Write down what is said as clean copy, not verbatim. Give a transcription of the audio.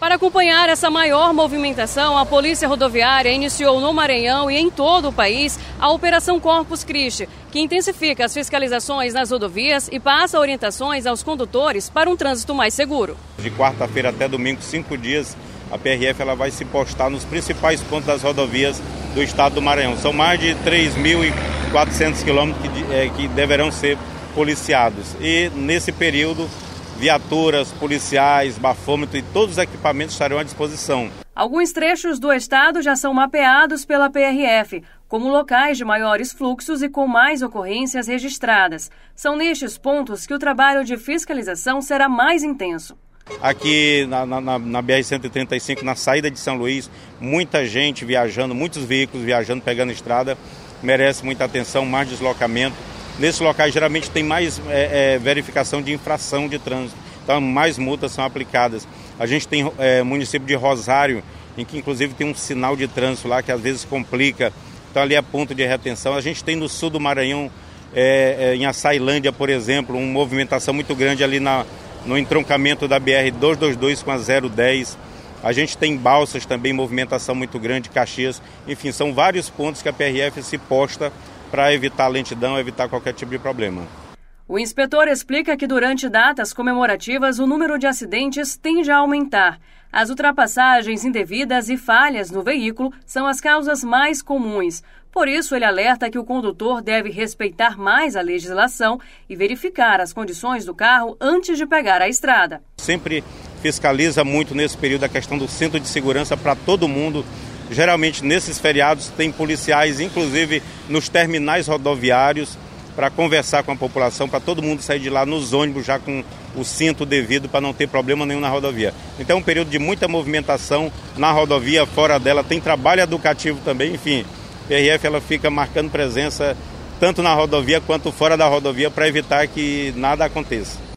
Para acompanhar essa maior movimentação, a Polícia Rodoviária iniciou no Maranhão e em todo o país a Operação Corpus Christi, que intensifica as fiscalizações nas rodovias e passa orientações aos condutores para um trânsito mais seguro. De quarta-feira até domingo, 5 dias, a PRF vai se postar nos principais pontos das rodovias do estado do Maranhão. São mais de 3.400 quilômetros que deverão ser policiados. E nesse período, viaturas, policiais, bafômetro e todos os equipamentos estarão à disposição. Alguns trechos do estado já são mapeados pela PRF, como locais de maiores fluxos e com mais ocorrências registradas. São nestes pontos que o trabalho de fiscalização será mais intenso. Aqui na BR-135, na saída de São Luís, muita gente viajando, muitos veículos viajando, pegando estrada, merece muita atenção, mais deslocamento. Nesses locais geralmente tem mais verificação de infração de trânsito, então mais multas são aplicadas. A gente tem município de Rosário, em que inclusive tem um sinal de trânsito lá que às vezes complica, então ali é ponto de retenção. A gente tem no sul do Maranhão, em Açailândia, por exemplo, uma movimentação muito grande ali no entroncamento da BR-222 com a 010. A gente tem Balsas também, movimentação muito grande, Caxias. Enfim, são vários pontos que a PRF se posta para evitar lentidão, evitar qualquer tipo de problema. O inspetor explica que durante datas comemorativas o número de acidentes tende a aumentar. As ultrapassagens indevidas e falhas no veículo são as causas mais comuns. Por isso, ele alerta que o condutor deve respeitar mais a legislação e verificar as condições do carro antes de pegar a estrada. Sempre fiscaliza muito nesse período a questão do cinto de segurança para todo mundo. Geralmente, nesses feriados, tem policiais, inclusive nos terminais rodoviários, para conversar com a população, para todo mundo sair de lá nos ônibus já com o cinto devido para não ter problema nenhum na rodovia. Então é um período de muita movimentação na rodovia, fora dela, tem trabalho educativo também, enfim. A PRF fica marcando presença tanto na rodovia quanto fora da rodovia para evitar que nada aconteça.